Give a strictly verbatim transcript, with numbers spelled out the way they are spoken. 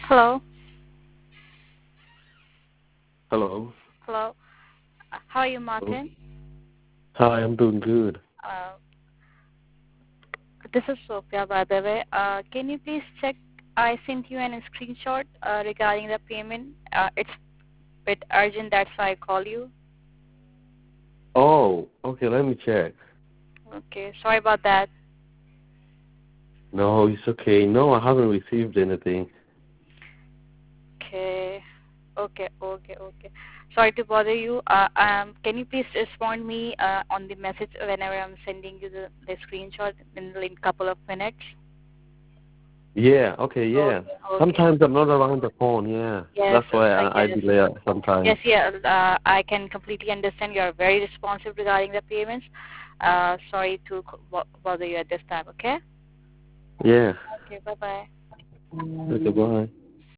Hello. Hello. Hello. Uh, How are you, Hello. Martin? Hi, I'm doing good. Uh, this is Sophia, by the way. Uh, can you please check? I sent you an screenshot uh, regarding the payment. Uh, it's a bit urgent, that's why I call you. Oh, okay, let me check. Okay, sorry about that. No, it's okay. No, I haven't received anything. Okay, okay, okay, okay. Sorry to bother you. Uh, um, can you please respond me uh, on the message whenever I'm sending you the, the screenshot in a couple of minutes? Yeah, okay, yeah. Okay, okay. Sometimes I'm not around the phone, yeah. Yes, That's why uh, I, I yes. delay it sometimes. Yes, yeah, uh, I can completely understand. You are very responsive regarding the payments. Uh, sorry to co- bo- bother you at this time, okay? Yeah. Okay, bye-bye. Okay, bye.